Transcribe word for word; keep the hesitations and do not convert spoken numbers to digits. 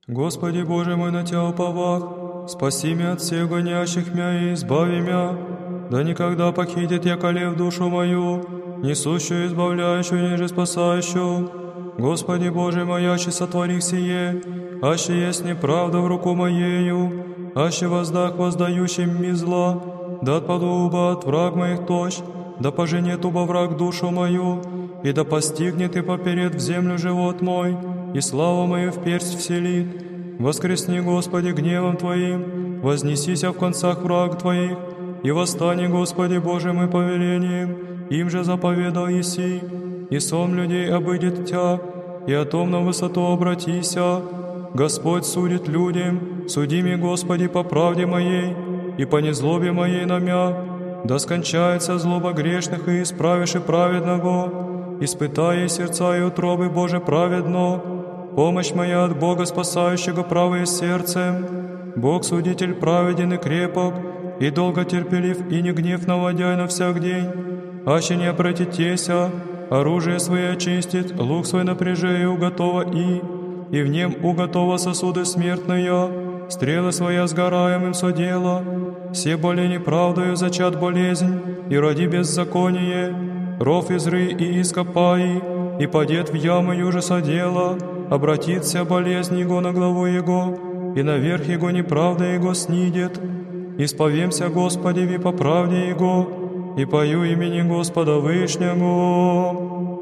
Господи Боже мой, на Тя уповах, спаси меня от всех гонящих мя и избави мя, да никогда похитит я колев душу мою, несущую, избавляющую, ниже спасающую. Господи Боже мой, яще сотвори сие, аще есть неправда в руку моею, аще воздах воздающим ми зла, да отпаду уба от враг моих тощ, да поженет уба враг душу мою, и да постигнет и поперед в землю живот мой, и славу мою в персть вселит. Воскресни, Господи, гневом Твоим, вознесися в концах враг Твоих, и восстани, Господи Боже мой, повелением, им же заповедал Иси, и сон людей обыдет Тя, и о том на высоту обратися. Господь судит людям, суди ми, Господи, по правде моей, и по незлобе моей на мя, да скончается злоба грешных и исправишь и праведного, испытай сердца и утробы, Боже, праведно. Помощь моя от Бога, спасающего правое сердцем. Бог, судитель праведен и крепок, и долго терпелив, и не гнев наводяй на всяк день. Аще не обратитеся, оружие свое очистит, лук свой напряжея уготова и, и в нем уготова сосуды смертные, стрелы своя сгораемым содела. Все боли неправдою зачат болезнь, и роди беззаконие, ров изры и ископаи, и падет в яму юже содела, обратится болезнь его на главу его, и наверх его неправда его снидет. Исповемся, Господи, ви по правде его, и пою имени Господа Вышнему.